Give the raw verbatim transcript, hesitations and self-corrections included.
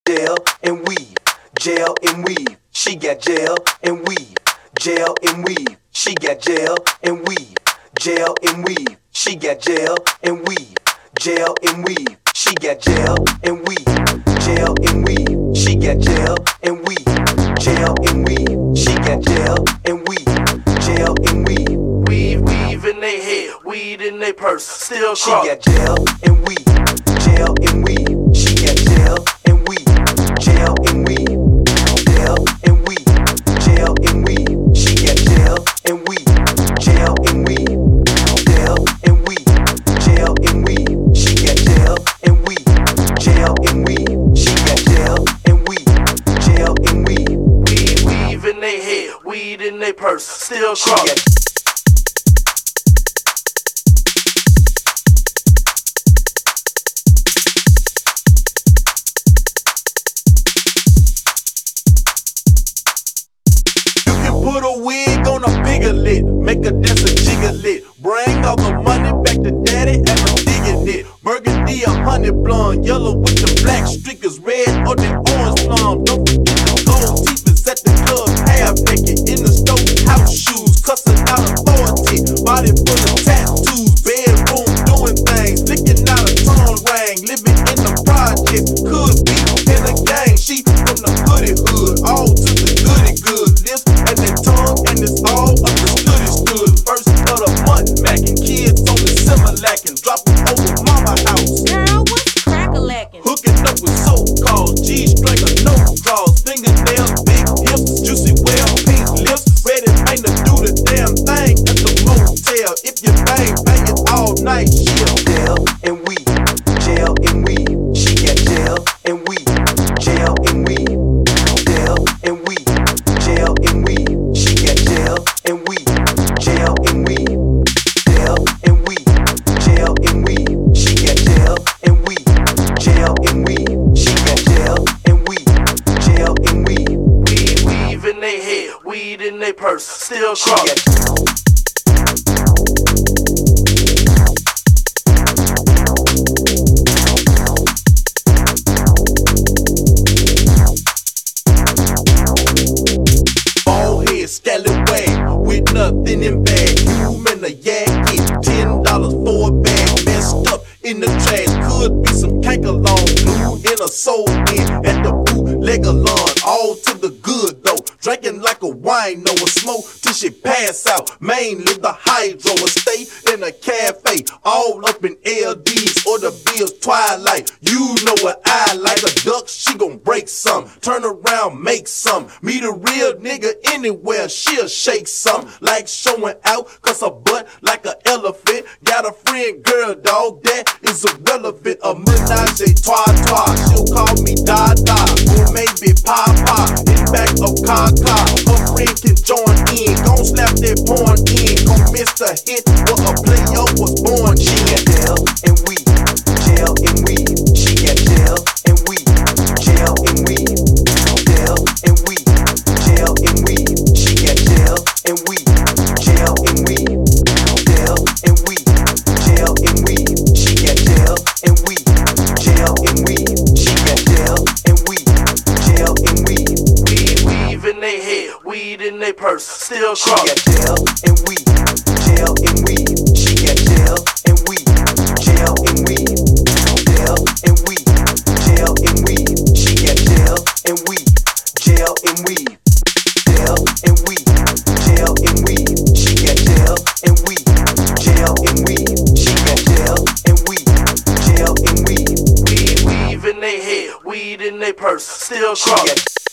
jail and weave, jail and weave. She got jail and weave, jail and weave. She got jail and weave, jail and weave. She got jail and weave, jail and weave. She got jail and weave, jail and weave. She got jail and weave, jail and weave. She got jail and weave, jail and weave. Weave, weave in they head, weed in they purse, still She cross. got jail and weave, jail and weave. She got jail and weave, jail and weave, jail and weave, jail and weave. She got jail and weave, jail and weave, jail and weave, jail and weave. She got jail and weave, jail and weave. She got jail and weave, jail and weave. Weave, weave in they head, weed in they purse, still She cross. got Put a wig on a bigger lit, make a dancer jiggle it. Bring all the money back to daddy and I'm digging it. Burgundy, a honey blonde, yellow with the black streakers, red or the orange plum. Don't forget the gold teeth is at the club, half naked in the stove, house shoes, cussing out authority, body full of tattoos, bedroom doing things, licking out a tongue ring, living in the project, could be in the gang. She from the hoodie hood, all to the goody good, lips and the tongue and it's all understood. It's good. First of the month, macking kids on the Similac, dropping over mama house. Girl, what's crack-a-lackin'? Hooking up with so-called G-string or no draws, fingernails, big hips, juicy well, pink lips, ready paint to do the damn thing at the motel. If you bang, bang it all night, she'll jail and weave, jail and weave. She got jail and weave, jail and weave, jail and weave, jail and weave. She got jail and weave, jail and weave, jail and weave, jail and weave. She got jail and weave, jail and weave. She got jail and weave, jail and weave. weave, weave in they head, weed in they purse, still She cross. got Bald head, scallywag, with nothing in bag. You in a yak, get ten dollars for a bag. Messed up in the trash, could be some cankalon. Blue in a soul in at the bootlegger lawn. All to the good though, drinking like a wino. A smoke till she pass out. Mainly the hydro, a stay in a cafe. All up in L Ds or the Bills Twilight. You know what I like, a duck, she gon' break some. Turn around, make some. Meet a real nigga anywhere, she'll shake some. Like showing out, cause her butt like an elephant. Got a friend girl, dog, that is irrelevant. A menage a trois trois, she'll call me Dada, or maybe Papa, in back of Kaka. Her friend can join in, gon' slap that porn in. Gon' miss the hit where a player was born. She got jail and weave, jail and weave. She got jail and weave, jail and weave, jail and weave, jail and weave. She got jail and weave, jail and weave, jail and weave, jail and weave. She got jail and weave, jail and weave. She got jail and weave, jail and weave. Weave, weave in they head, weed in they purse, still She cross. got jail and weave, jail and weave. She got jail and weave, jail and weave, jail and weave, jail and weave. She got jail and weave, jail and weave, jail and weave, jail and weave. She got jail and weave, jail and weave. She got jail and weave, jail and weave. Weave, weave in they head, weed in they purse, still She cross. got